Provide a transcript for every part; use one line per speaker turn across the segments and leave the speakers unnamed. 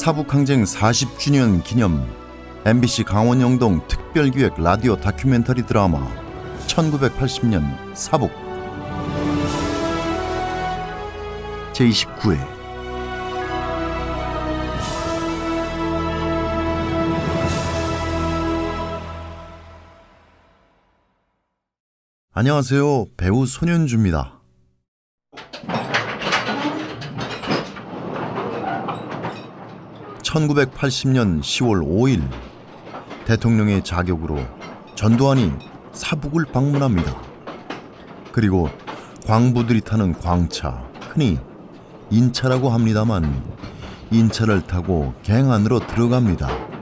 사북항쟁 40주년 기념 MBC 강원영동 특별기획 라디오 다큐멘터리 드라마 1980년 사북 제29회. 안녕하세요. 배우 손현주입니다. (1980년 10월 5일) 대통령의 자격으로 전두환이 사북을 방문합니다. 그리고 광부들이 타는 광차, 흔히 인차라고 합니다만 인차를 타고 갱 안으로 들어갑니다.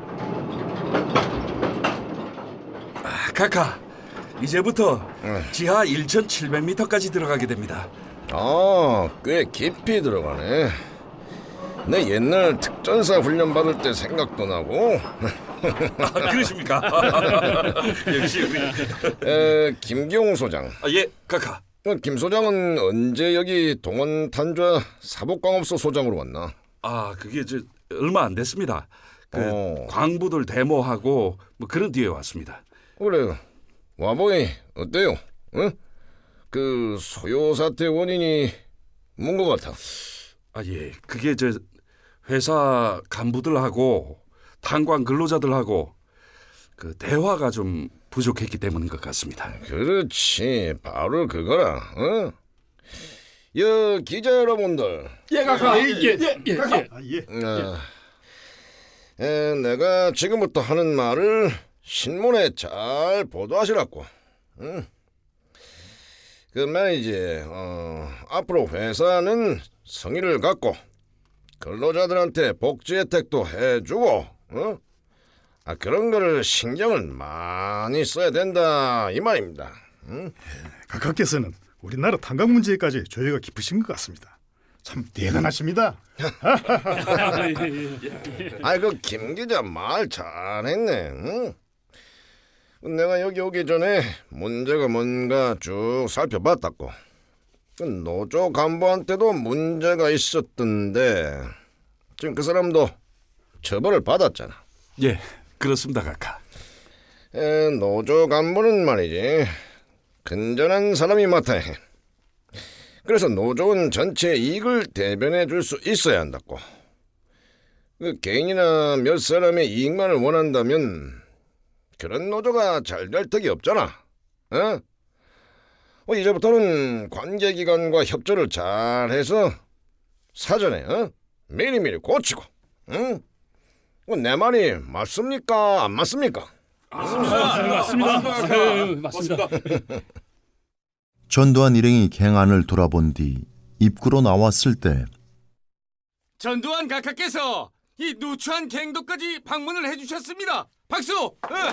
카카, 이제부터 지하 1,700m까지 들어가게 됩니다.
꽤 깊이 들어가네. 내 옛날 특전사 훈련 받을 때 생각도 나고.
그러십니까? 역시 우리
김경호 소장.
예, 카카.
김 소장은 언제 여기 동원탄좌 사복광업소 소장으로 왔나?
그게 얼마 안 됐습니다. 광부들 데모하고 뭐 그런 뒤에 왔습니다.
그래, 와보니 어때요? 응? 그 소요 사태 원인이 뭔 것 같아?
예, 그게 회사 간부들하고 탄광 근로자들하고 그 대화가 좀 부족했기 때문인 것 같습니다.
그렇지, 바로 그거라. 어? 기자 여러분들.
예, 카카.
내가 지금부터 하는 말을 신문에 잘 보도하시라고. 응? 그 말이지. 앞으로 회사는 성의를 갖고 근로자들한테 복지 혜택도 해주고, 그런 거를 신경을 많이 써야 된다 이 말입니다. 응?
각하께서는 우리나라 탄광 문제까지 조예가 깊으신 것 같습니다. 참 대단하십니다.
그 김 기자 말 잘했네. 응? 내가 여기 오기 전에 문제가 뭔가 쭉 살펴봤다고. 노조 간부한테도 문제가 있었던데 지금 그 사람도 처벌을 받았잖아.
예, 그렇습니다, 카카.
노조 간부는 말이지 건전한 사람이 맡아야 해. 그래서 노조는 전체 이익을 대변해 줄 수 있어야 한다고. 그 개인이나 몇 사람의 이익만을 원한다면 그런 노조가 잘 될 턱이 없잖아. 이제부터는 관계기관과 협조를 잘해서 사전에 미리미리 고치고. 내 말이 맞습니까? 안 맞습니까?
맞습니다.
전두환 일행이 갱 안을 돌아본 뒤 입구로 나왔을 때
전두환 각하께서 이 누추한 갱도까지 방문을 해주셨습니다. 박수!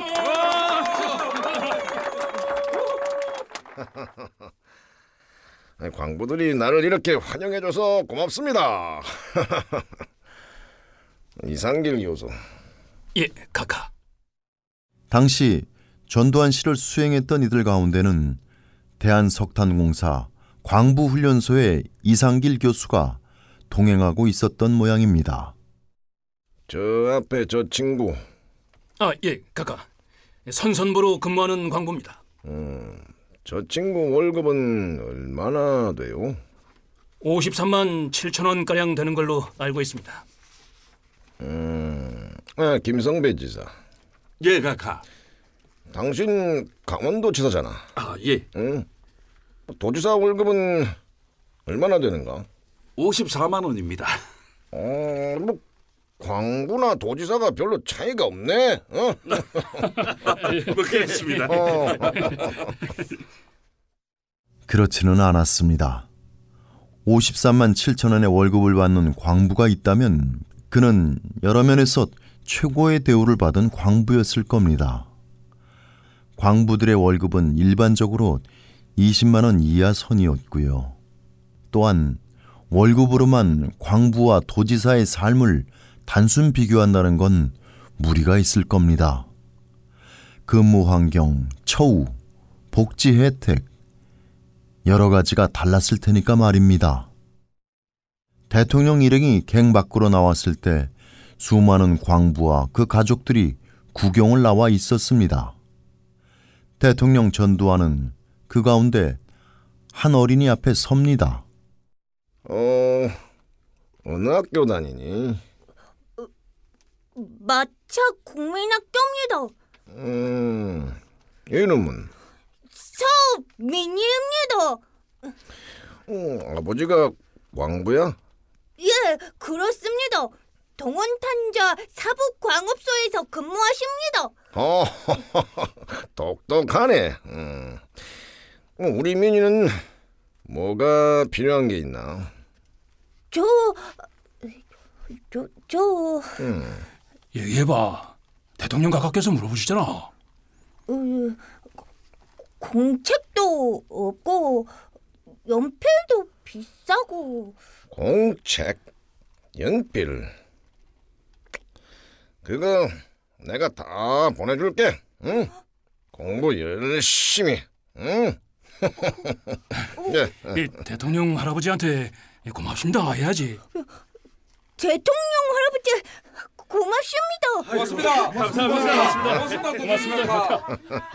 광부들이 나를 이렇게 환영해줘서 고맙습니다. 이상길 교수.
예, 카카.
당시 전두환 씨를 수행했던 이들 가운데는 대한석탄공사 광부훈련소의 이상길 교수가 동행하고 있었던 모양입니다.
저 앞에 저 친구.
예, 카카. 선선부로 근무하는 광부입니다.
저 친구 월급은 얼마나 돼요?
53만 7천 원가량 되는 걸로 알고 있습니다.
김성배 지사.
예, 카카.
당신 강원도지사잖아.
예.
도지사 월급은 얼마나 되는가?
54만 원입니다.
뭐 광부나 도지사가 별로 차이가 없네.
뭐 그렇습니다.
그렇지는 않았습니다. 53만 7천 원의 월급을 받는 광부가 있다면 그는 여러 면에서 최고의 대우를 받은 광부였을 겁니다. 광부들의 월급은 일반적으로 20만 원 이하 선이었고요. 또한 월급으로만 광부와 도지사의 삶을 단순 비교한다는 건 무리가 있을 겁니다. 근무 환경, 처우, 복지 혜택 여러 가지가 달랐을 테니까 말입니다. 대통령 일행이 갱 밖으로 나왔을 때 수많은 광부와 그 가족들이 구경을 나와 있었습니다. 대통령 전두환은 그 가운데 한 어린이 앞에 섭니다.
어느 학교 다니니?
마차 국민학교입니다.
이름은?
서민희입니다.
아버지가 광부야?
예, 그렇습니다. 동원탄자 사북광업소에서 근무하십니다.
똑똑하네. 우리 민이는 뭐가 필요한 게 있나?
얘기해봐. 대통령 가깝게서 물어보시잖아.
공책도 없고 연필도 비싸고.
공책, 연필. 그거 내가 다 보내줄게. 응? 공부 열심히. 응?
이 대통령 할아버지한테 고맙습니다 해야지.
대통령 할아버지 고맙습니다.
감사합니다.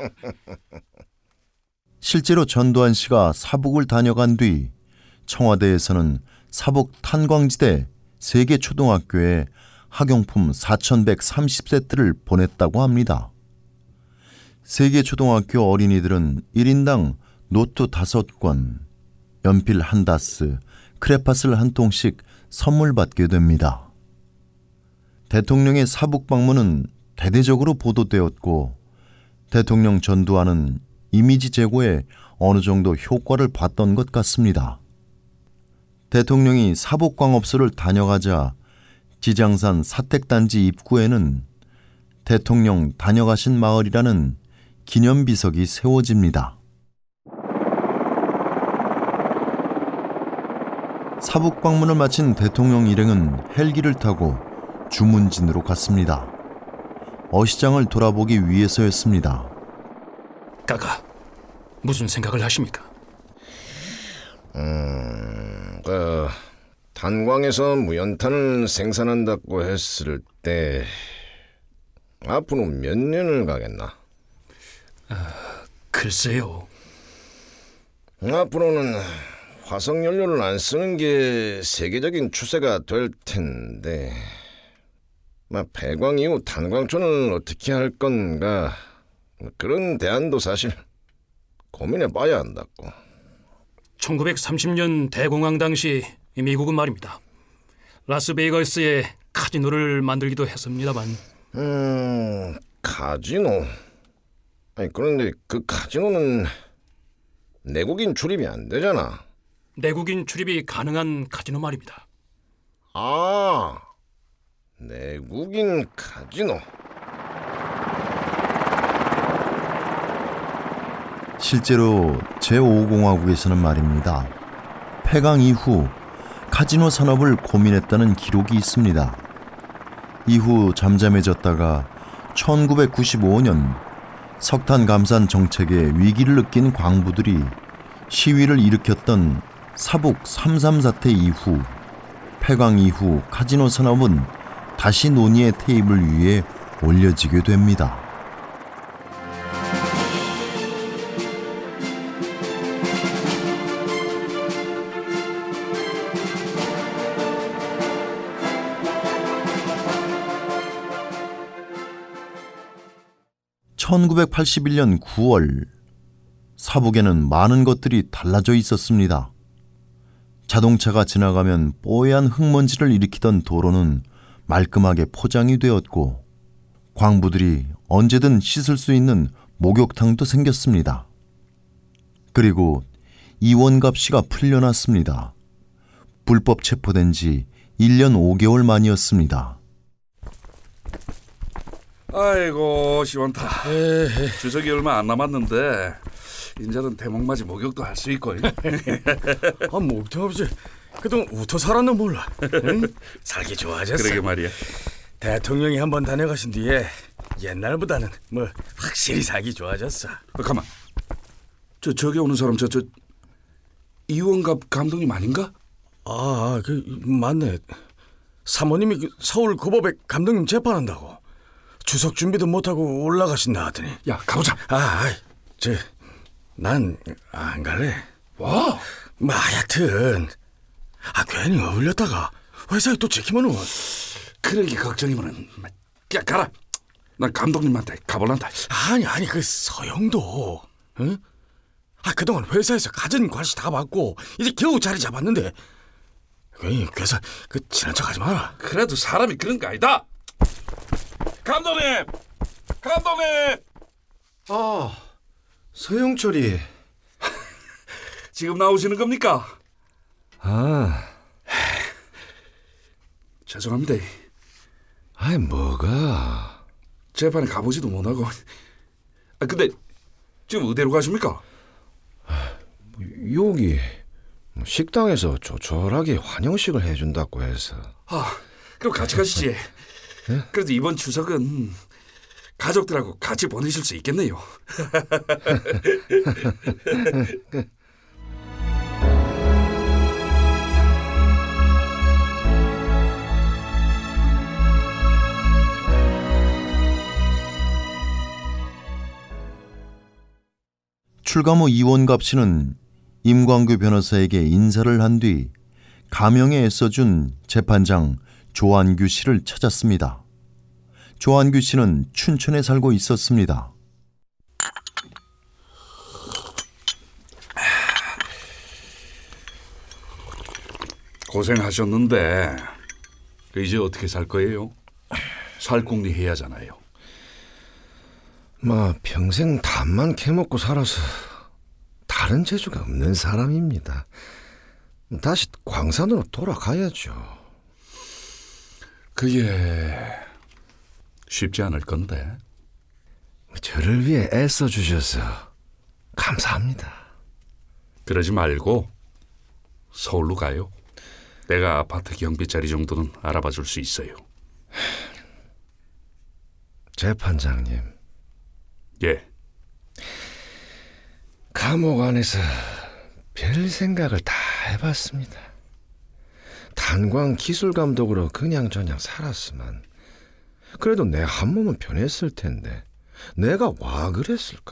실제로 전두환 씨가 사북을 다녀간 뒤 청와대에서는 사북 탄광지대 세계 초등학교에 학용품 4,130세트를 보냈다고 합니다. 세계 초등학교 어린이들은 1인당 노트 5권, 연필 1다스, 크레파스를 1통씩 선물 받게 됩니다. 대통령의 사북 방문은 대대적으로 보도되었고 대통령 전두환은 이미지 제고에 어느 정도 효과를 봤던 것 같습니다. 대통령이 사북광업소를 다녀가자 지장산 사택단지 입구에는 대통령 다녀가신 마을이라는 기념비석이 세워집니다. 사북 방문을 마친 대통령 일행은 헬기를 타고 주문진으로 갔습니다. 어시장을 돌아보기 위해서였습니다.
까까, 무슨 생각을 하십니까?
탄광에서 무연탄을 생산한다고 했을 때 앞으로 몇 년을 가겠나?
글쎄요.
앞으로는 화석연료를 안 쓰는 게 세계적인 추세가 될 텐데 폐광 이후 탄광촌을 어떻게 할 건가, 그런 대안도 사실 고민해 봐야 한다고.
1930년 대공황 당시 미국은 말입니다. 라스베이거스에 카지노를 만들기도 했습니다만.
카지노? 아니 그런데 그 카지노는 내국인 출입이 안 되잖아.
내국인 출입이 가능한 카지노 말입니다.
아, 내국인 카지노.
실제로 제5공화국에서는 말입니다. 폐광 이후 카지노 산업을 고민했다는 기록이 있습니다. 이후 잠잠해졌다가 1995년 석탄 감산 정책에 위기를 느낀 광부들이 시위를 일으켰던 사북 3.3 사태 이후 폐광 이후 카지노 산업은 다시 논의의 테이블 위에 올려지게 됩니다. (1981년 9월) 사북에는 많은 것들이 달라져 있었습니다. 자동차가 지나가면 뽀얀 흙먼지를 일으키던 도로는 말끔하게 포장이 되었고 광부들이 언제든 씻을 수 있는 목욕탕도 생겼습니다. 그리고 이원갑 씨가 풀려났습니다. 불법 체포된 지 1년 5개월 만이었습니다.
아이고 시원타. 주석이 얼마 안 남았는데 이제는 대목맞이 목욕도 할 수 있고.
목욕탕 없이 그동안 우터 살았나 몰라. 응? 살기 좋아졌어.
그러게 말이야.
대통령이 한번 다녀가신 뒤에 옛날보다는 확실히 살기 좋아졌어.
가만. 저기 오는 사람 저 이원갑 감독님 아닌가?
맞네. 사모님이 서울 고법에 감독님 재판한다고 추석 준비도 못하고 올라가신다 하더니.
야, 가보자.
난 안 갈래.
와,
하여튼 괜히 어울렸다가 회사에 또 찍히면은.
그러기 걱정이면은 야, 가라. 난 감독님한테 가볼란다.
아니 그 서영도, 응? 그동안 회사에서 가진 관시 다 받고 이제 겨우 자리 잡았는데 괜히 회사 친한 척하지 마라.
그래도 사람이 그런 거 아니다. 감독님.
서영철이.
지금 나오시는 겁니까? 죄송합니다.
뭐가?
재판에 가보지도 못하고. 근데 지금 어디로 가십니까?
여기 식당에서 조촐하게 환영식을 해준다고 해서.
그럼 같이 가시지. 그래도 이번 추석은 가족들하고 같이 보내실 수 있겠네요.
출감 후 이원갑 씨는 임광규 변호사에게 인사를 한 뒤 가명에 애써준 재판장 조한규 씨를 찾았습니다. 조한규 씨는 춘천에 살고 있었습니다.
고생하셨는데 이제 어떻게 살 거예요? 살궁리 해야잖아요.
평생 담만 캐먹고 살아서 다른 재주가 없는 사람입니다. 다시 광산으로 돌아가야죠.
그게 쉽지 않을 건데.
저를 위해 애써주셔서 감사합니다.
그러지 말고 서울로 가요. 내가 아파트 경비자리 정도는 알아봐 줄 수 있어요.
재판장님.
예.
감옥 안에서 별 생각을 다 해봤습니다. 탄광 기술감독으로 그냥저냥 살았으면 그래도 내 한 몸은 변했을 텐데 내가 와 그랬을까?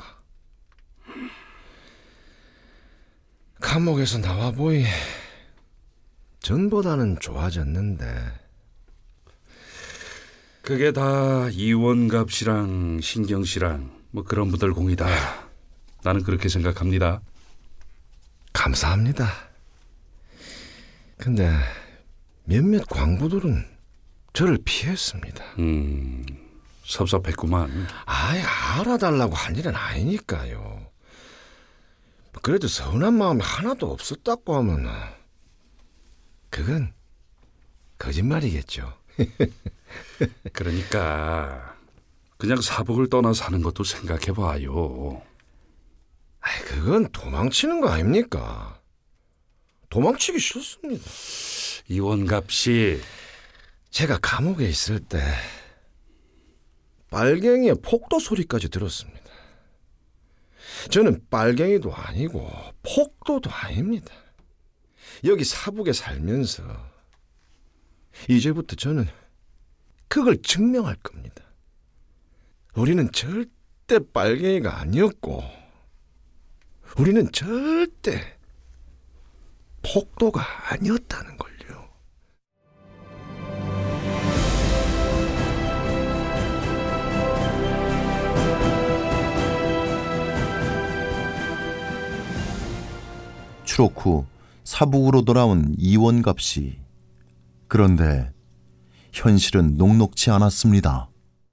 감옥에서 나와 보이 전보다는 좋아졌는데.
그게 다 이원갑 씨랑 신경 씨랑 그런 분들 공이다. 나는 그렇게 생각합니다.
감사합니다. 근데 몇몇 광부들은 저를 피했습니다.
섭섭했구만.
알아달라고 한 일은 아니니까요. 그래도 서운한 마음이 하나도 없었다고 하면 그건 거짓말이겠죠.
그러니까 그냥 사복을 떠나 사는 것도 생각해봐요.
그건 도망치는 거 아닙니까? 도망치기 싫습니다.
이원갑 씨.
제가 감옥에 있을 때 빨갱이의 폭도 소리까지 들었습니다. 저는 빨갱이도 아니고 폭도도 아닙니다. 여기 사북에 살면서 이제부터 저는 그걸 증명할 겁니다. 우리는 절대 빨갱이가 아니었고 우리는 절대 폭도가 아니었다는 걸요.
추록 후 사북으로 돌아온 이원갑 씨. 그런데 현실은 녹록지 않았습니다.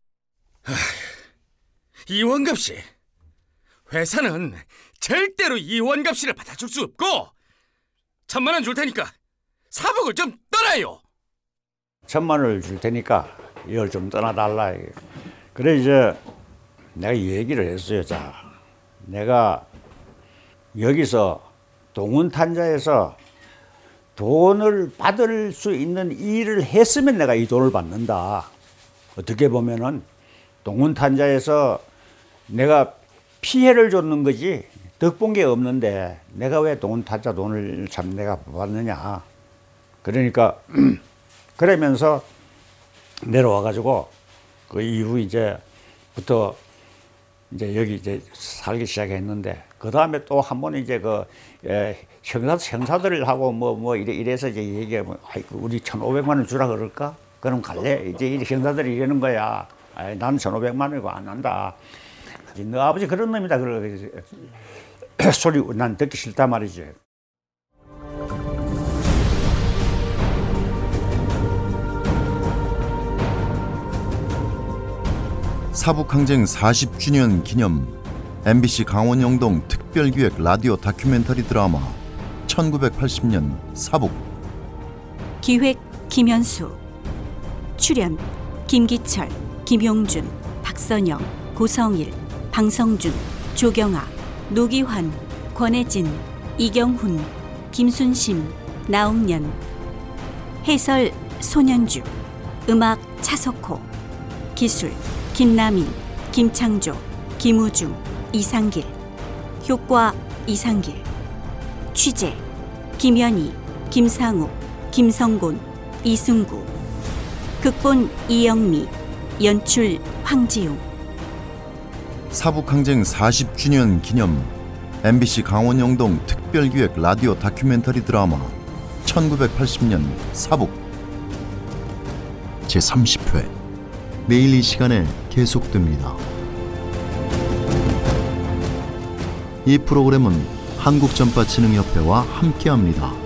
이원갑 씨, 회사는 절대로 이원갑 씨를 받아줄 수 없고 1,000만 원 줄 테니까 사복을 좀 떠나요.
1,000만 원을 줄 테니까 이걸 좀 떠나달라. 그래 이제 내가 얘기를 했어요. 자, 내가 여기서 동운탄자에서 돈을 받을 수 있는 일을 했으면 내가 이 돈을 받는다. 어떻게 보면은 동운탄자에서 내가 피해를 줬는 거지 덕 본 게 없는데 내가 왜 동운탄자 돈을 참 내가 받느냐. 그러니까 그러면서 내려와가지고 그 이후 이제부터 이제 여기 이제 살기 시작했는데 그 다음에 또 한 번 이제 그 형사들하고 뭐 이래서 이제 얘기하면 우리 1,500만 원 주라 그럴까? 그럼 갈래? 이제 이 형사들이 이러는 거야. 나는 1,500만 원이고 안 한다. 너 아버지 그런 놈이다. 그래 소리 난 듣기 싫단 말이지.
사북항쟁 40주년 기념 MBC 강원 영동 특별기획 라디오 다큐멘터리 드라마 1980년 사북.
기획 김현수, 출연 김기철, 김용준, 박선영, 고성일, 방성준, 조경아, 노기환, 권혜진, 이경훈, 김순심, 나옥년. 해설 손현주, 음악 차석호, 기술 김남인, 김창조, 김우중, 이상길, 효과 이상길, 취재 김현희, 김상욱, 김성곤, 이승구, 극본 이영미, 연출 황지용.
사북항쟁 40주년 기념 MBC 강원 영동 특별기획 라디오 다큐멘터리 드라마 1980년 사북 제30회 내일 이 시간에 계속됩니다. 이 프로그램은 한국전파진흥협회와 함께합니다.